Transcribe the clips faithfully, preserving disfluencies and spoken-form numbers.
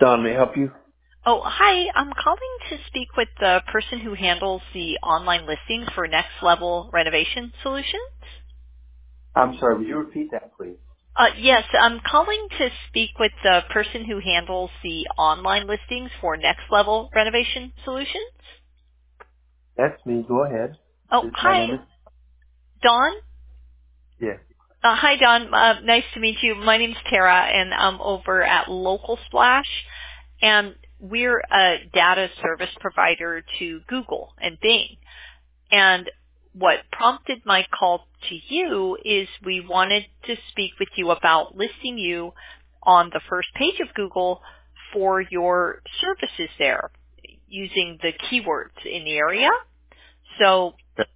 Don, may I help you? Oh, hi. I'm calling to speak with the person who handles the online listings for Next Level Renovation Solutions. I'm sorry, would you repeat that, please? Uh, yes, I'm calling to speak with the person who handles the online listings for Next Level Renovation Solutions. That's me. Go ahead. Oh, This- My hi, name is... Dawn. Yes. Uh, hi, Don. Uh, nice to meet you. My name's Tara, and I'm over at Local Splash, and we're a data service provider to Google and Bing. And what prompted my call to you is we wanted to speak with you about listing you on the first page of Google for your services there using the keywords in the area. So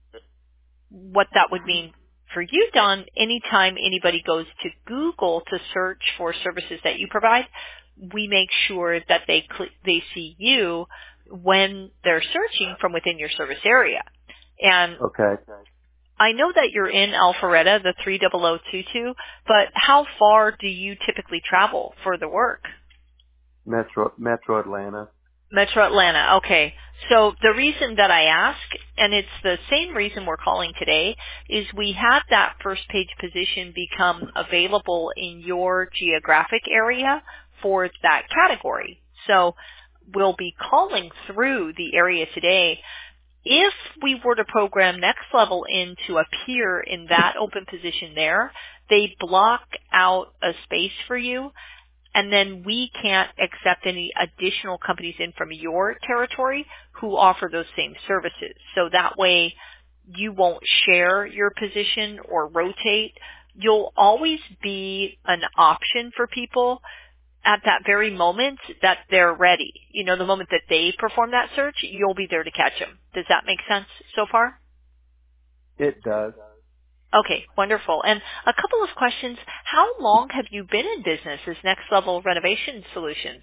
what that would mean for you, Don, anytime anybody goes to Google to search for services that you provide, we make sure that they cl- they see you when they're searching from within your service area. And Okay. I know that you're in Alpharetta, the three zero zero two two, but how far do you typically travel for the work? Metro, Metro Atlanta. Metro Atlanta. Okay. So the reason that I ask, and it's the same reason we're calling today, is we had that first page position become available in your geographic area for that category. So we'll be calling through the area today. If we were to program Next Level in to appear in that open position there, they block out a space for you, and then we can't accept any additional companies in from your territory who offer those same services. So that way you won't share your position or rotate. You'll always be an option for people at that very moment that they're ready. You know, the moment that they perform that search, you'll be there to catch them. Does that make sense so far? It does. Okay, wonderful. And a couple of questions. How long have you been in business as Next Level Renovation Solutions?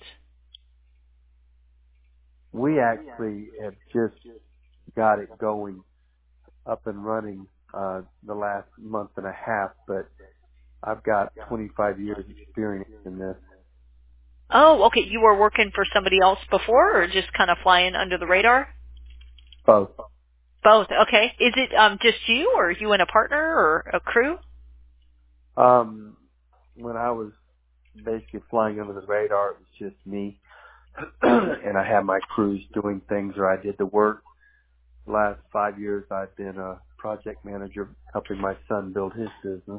We actually have just got it going up and running uh the last month and a half, but I've got twenty-five years experience in this. Oh, okay. You were working for somebody else before or just kind of flying under the radar? Both. Both. Okay. Is it um, just you or you and a partner or a crew? Um, when I was basically flying under the radar, it was just me. And I had my crews doing things, or I did the work. The last five years I've been a project manager helping my son build his business.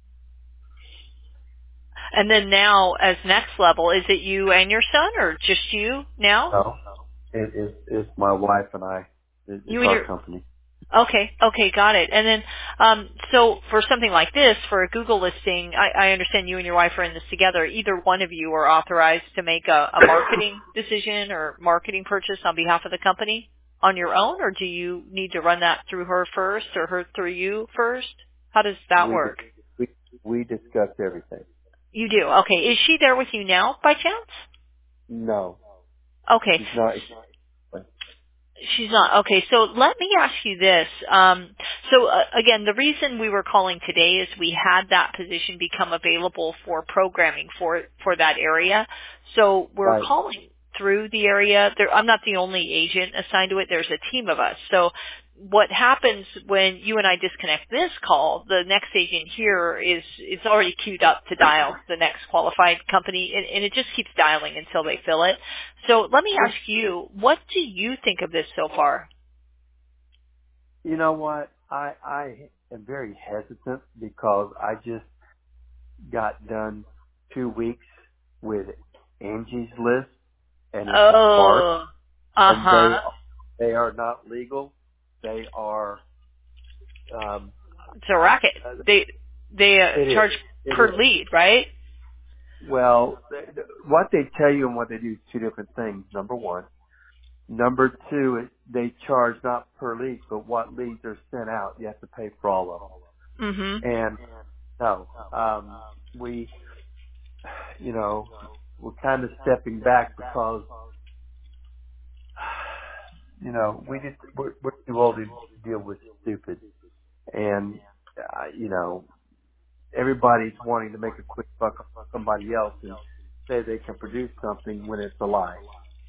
And then now as Next Level, is it you and your son or just you now? No, it is it's my wife and I. It, it's You and our your company. Okay, okay, got it. And then, um, so for something like this, for a Google listing, I, I understand you and your wife are in this together. Either one of you are authorized to make a, a marketing decision or marketing purchase on behalf of the company on your own, or do you need to run that through her first or her through you first? How does that We work? dis- we we discuss everything. You do. Okay. Is she there with you now by chance? No, Okay. she's not. She's not. Okay, so let me ask you this. Um, so uh, again, the reason we were calling today is we had that position become available for programming for for that area. So we're Right. calling through the area. There, I'm not the only agent assigned to it. There's a team of us. So what happens when you and I disconnect this call, the next agent here is is already queued up to dial the next qualified company, and, and it just keeps dialing until they fill it. So let me ask you, what do you think of this so far? You know what? I I am very hesitant because I just got done two weeks with Angie's List, and it's a farce, Oh, and they uh-huh. they are not legal. They are. Um, It's a racket. They they uh, it charge is. It per is. lead, right? Well, th- th- what they tell you and what they do is two different things. Number one. Number two, is they charge not per lead, but what leads are sent out. You have to pay for all of Mhm. them. And no, um, we, you know, we're kind of stepping back because, you know, we just we're, we're too old to deal with stupid, and uh, you know, everybody's wanting to make a quick buck on somebody else, and say they can produce something when it's a lie.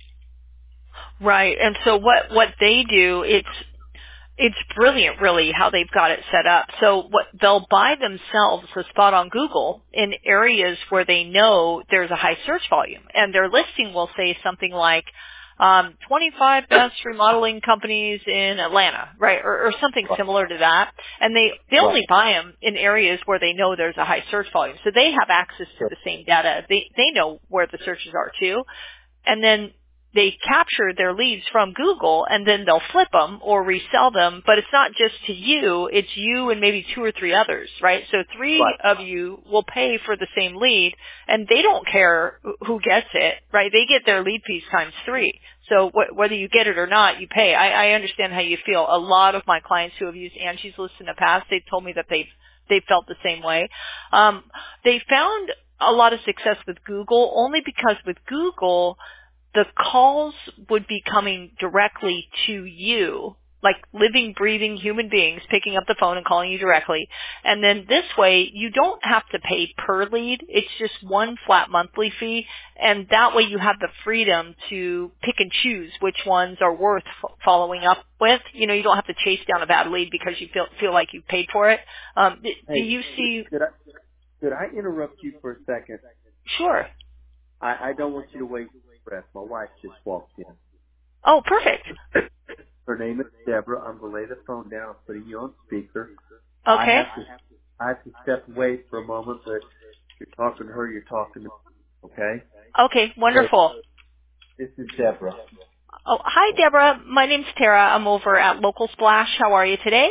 Right. And so what, what they do, it's, it's brilliant really how they've got it set up. So what they'll buy themselves a spot on Google in areas where they know there's a high search volume, and their listing will say something like, um, twenty-five best remodeling companies in Atlanta, right? Or, or something Right. similar to that. And they, they Right. only buy them in areas where they know there's a high search volume. So they have access to Sure. the same data. They, they know where the searches are too. And then they capture their leads from Google, and then they'll flip them or resell them. But it's not just to you, it's you and maybe two or three others, right? So three Right. of you will pay for the same lead, and they don't care who gets it, right? They get their lead piece times three. So wh- whether you get it or not, you pay. I, I understand how you feel. A lot of my clients who have used Angie's List in the past, they've told me that they've they felt the same way. Um, they found a lot of success with Google only because with Google, the calls would be coming directly to you, like living, breathing human beings picking up the phone and calling you directly. And then this way, you don't have to pay per lead. It's just one flat monthly fee. And that way you have the freedom to pick and choose which ones are worth f- following up with. You know, you don't have to chase down a bad lead because you feel, feel like you've paid for it. Um, d- do Hey, you see? could I could I interrupt you for a second? Sure. I, I don't want you to waste your breath. My wife just walked in. Oh, perfect. Her name is Deborah. I'm gonna lay the phone down, putting you on speaker. I Okay. have to I have to step away for a moment, but you're talking to her, you're talking to me, okay? Okay, So wonderful. this is Deborah. Oh, hi, Deborah. My name's Tara. I'm over at Local Splash. How are you today?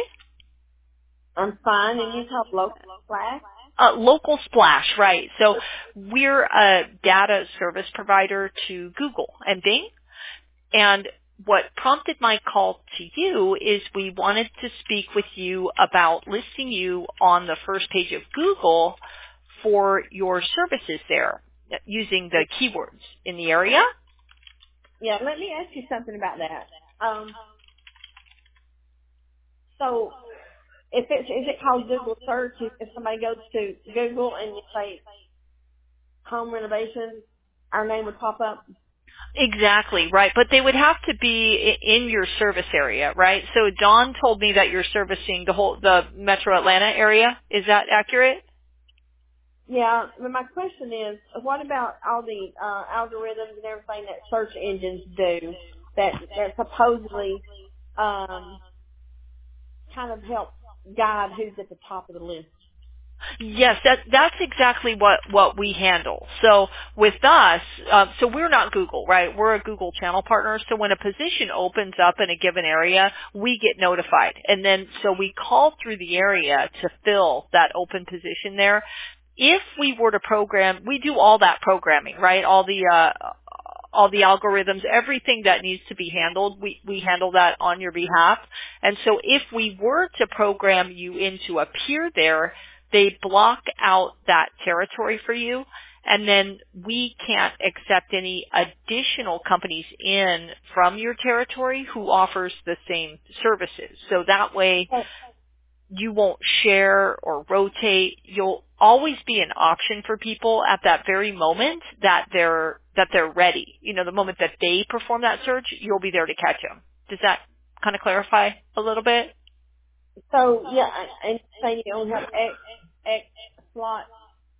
I'm fine, and you call local class? Uh, Local Splash, right. So we're a data service provider to Google and Bing. And what prompted my call to you is we wanted to speak with you about listing you on the first page of Google for your services there using the keywords in the area. Yeah, let me ask you something about that. Um, so if it's, is it called Google search? If, if somebody goes to Google and you say home renovation, our name would pop up? Exactly, right. But they would have to be i- in your service area, right? So Dawn told me that you're servicing the whole, the Metro Atlanta area. Is that accurate? Yeah, but my question is, what about all the uh, algorithms and everything that search engines do that, that supposedly um, kind of help guide who's at the top of the list? Yes, that, that's exactly what, what we handle. So with us, uh, so we're not Google, right? We're a Google channel partner. So when a position opens up in a given area, we get notified. And then, so we call through the area to fill that open position there. If we were to program, we do all that programming, right? All the, uh, all the algorithms, everything that needs to be handled, we, we handle that on your behalf. And so if we were to program you in to appear there, they block out that territory for you, and then we can't accept any additional companies in from your territory who offers the same services. So that way you won't share or rotate. You'll always be an option for people at that very moment that they're that they're ready. You know, the moment that they perform that search, you'll be there to catch them. Does that kind of clarify a little bit? So yeah, and say you only have X X slots.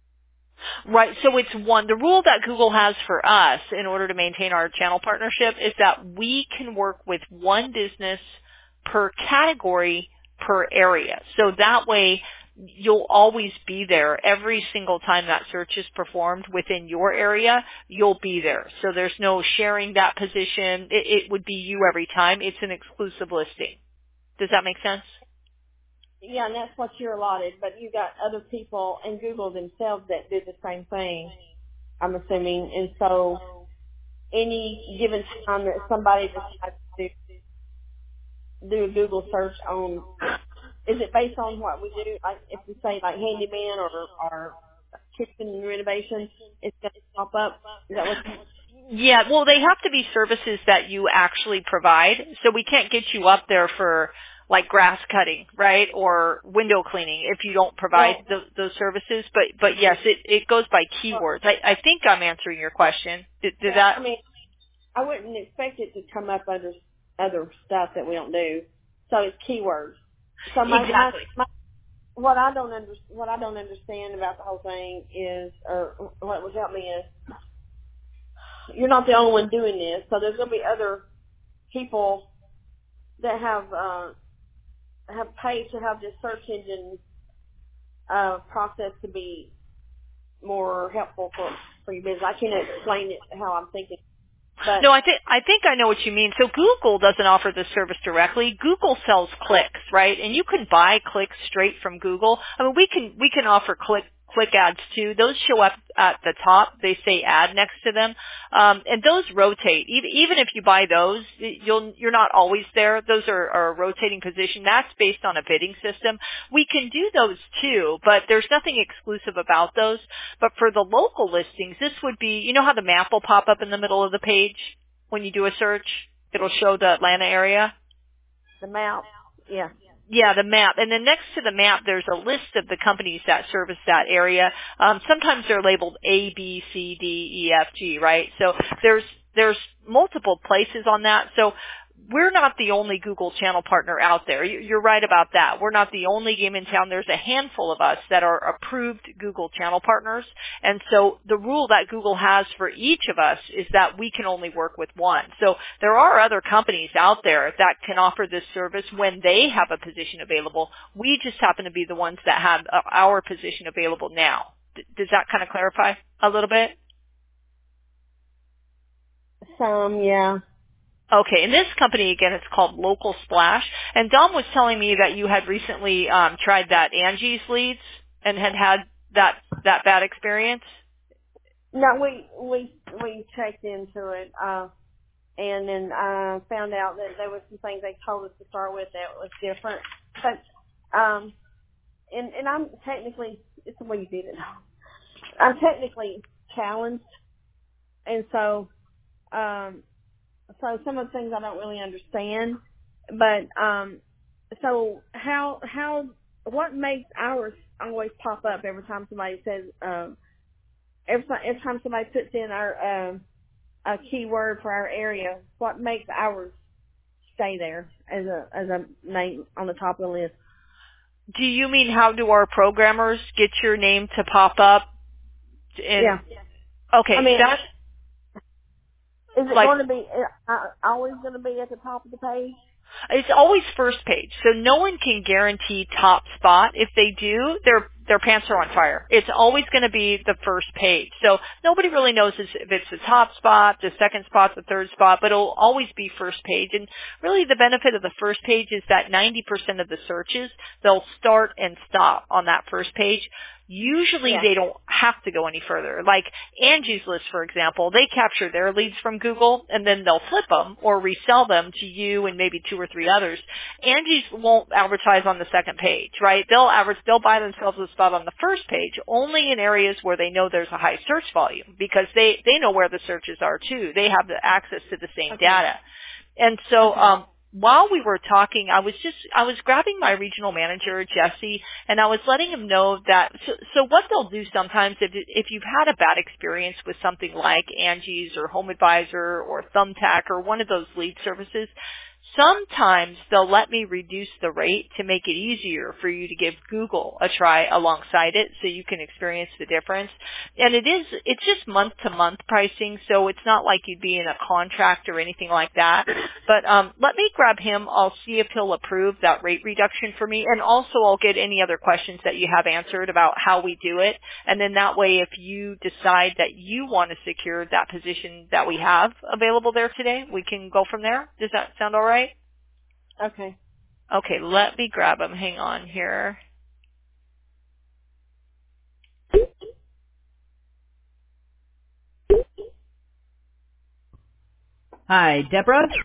Right. So it's one. The rule that Google has for us in order to maintain our channel partnership is that we can work with one business per category per area. So that way you'll always be there every single time that search is performed within your area. You'll be there. So there's no sharing that position. It, it would be you every time. It's an exclusive listing. Does that make sense? Yeah, and that's what you're allotted, but you got other people and Google themselves that do the same thing, I'm assuming. And so any given time that somebody decides to do a Google search on, is it based on what we do? Like if we say like handyman or, or kitchen renovation, it's going to pop up? Is that what you Yeah, well, they have to be services that you actually provide. So we can't get you up there for like grass cutting, right, or window cleaning if you don't provide Well, th- those services. But but yes, it, it goes by keywords. I, I think I'm answering your question. Did, did yeah, that? I mean, I wouldn't expect it to come up under other stuff that we don't do. So it's keywords. So my, Exactly. my, my what I don't under, what I don't understand about the whole thing is, or what would help me is, you're not the only one doing this. So there's going to be other people that have uh, have paid to have this search engine uh, process to be more helpful for for your business. I can't explain it how I'm thinking, but No, I think I think I know what you mean. So Google doesn't offer this service directly. Google sells clicks, right? And you can buy clicks straight from Google. I mean, we can we can offer click click ads too. Those show up at the top. They say ad next to them, um, and those rotate. Even even if you buy those, you'll you're not always there. Those are, are a rotating position. That's based on a bidding system. We can do those too, but there's nothing exclusive about those. But for the local listings, this would be, you know how the map will pop up in the middle of the page when you do a search? It'll show the Atlanta area. the map, yeah. Yeah, the map. And then next to the map, there's a list of the companies that service that area. Um, sometimes they're labeled A, B, C, D, E, F, G, right? So there's there's multiple places on that. So we're not the only Google channel partner out there. You- You're right about that. We're not the only game in town. There's a handful of us that are approved Google channel partners. And so the rule that Google has for each of us is that we can only work with one. So there are other companies out there that can offer this service when they have a position available. We just happen to be the ones that have uh, our position available now. D- does that kind of clarify a little bit? Some, yeah. Okay, and this company, again, it's called Local Splash. And Dom was telling me that you had recently um, tried that Angie's Leads and had had that that bad experience. No, we we we checked into it, uh, and then uh, found out that there was some things they told us to start with that was different. But um, and and I'm technically, it's the way you did it. I'm technically challenged, and so um, so some of the things I don't really understand. But um, so how how what makes ours always pop up every time somebody says um, every time every time somebody puts in our um, a keyword for our area, what makes ours stay there as a as a name on the top of the list? Do you mean how do our programmers get your name to pop up? In, Yeah. Okay, I mean, that's is it like going to be uh, always going to be at the top of the page? it's always first page, so no one can guarantee top spot. If they do, their their pants are on fire. It's always going to be the first page. So nobody really knows if it's the top spot, the second spot, the third spot, but it'll always be first page. And really the benefit of the first page is that ninety percent of the searches, they'll start and stop on that first page. Usually Yeah. they don't have to go any further. Like Angie's List, for example, they capture their leads from Google and then they'll flip them or resell them to you and maybe two or three others. Angie's won't advertise on the second page, right? They'll advertise, they'll buy themselves a spot on the first page only in areas where they know there's a high search volume because they, they know where the searches are too. They have the access to the same Okay. data. And so, Okay. um, while we were talking, I was just, I was grabbing my regional manager, Jesse, and I was letting him know that, so, so what they'll do sometimes, if, if you've had a bad experience with something like Angie's or Home Advisor or Thumbtack or one of those lead services, sometimes they'll let me reduce the rate to make it easier for you to give Google a try alongside it so you can experience the difference. And it is, it's just month to month pricing, so it's not like you'd be in a contract or anything like that. But um, let me grab him. I'll see if he'll approve that rate reduction for me. And also I'll get any other questions that you have answered about how we do it. And then that way if you decide that you want to secure that position that we have available there today, we can go from there. Does that sound all right? Okay. Okay, let me grab him. Hang on here. Hi, Deborah?